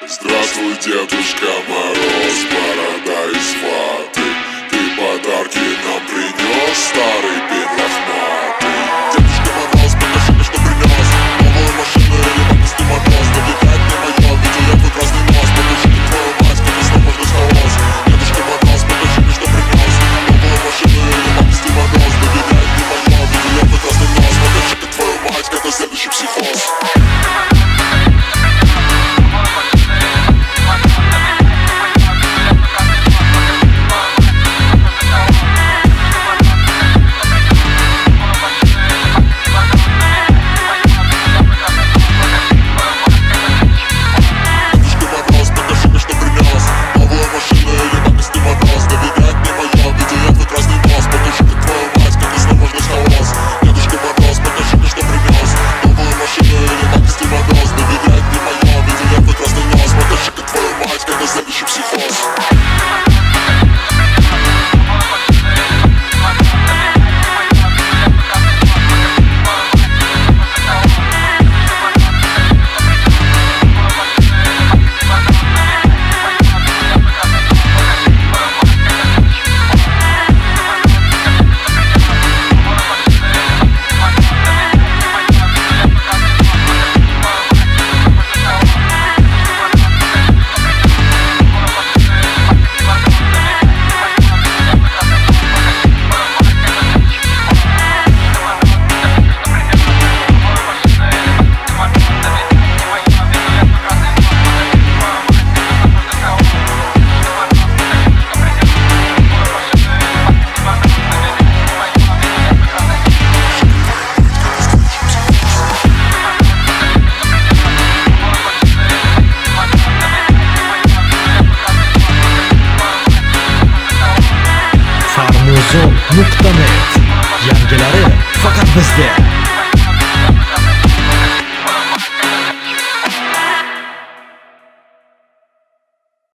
Здравствуй, Дедушка Мороз, борода из ваты. Ты подарки нам принес, старый пень лохматый. Дедушка Мороз, покажи мне, что принес. Новую машину или папистый мороз. Доверять не мое, видел я твой красный нос. Покажи мне твою мать, как снова можно схолос. Дедушка Мороз, покажи мне, что принес. Новую машину или папистый мороз. Доверять не мое, видел я твой красный нос. Покажи мне твою мать, как следующий психоз. Farmuzon.net yangilari faqat bizda.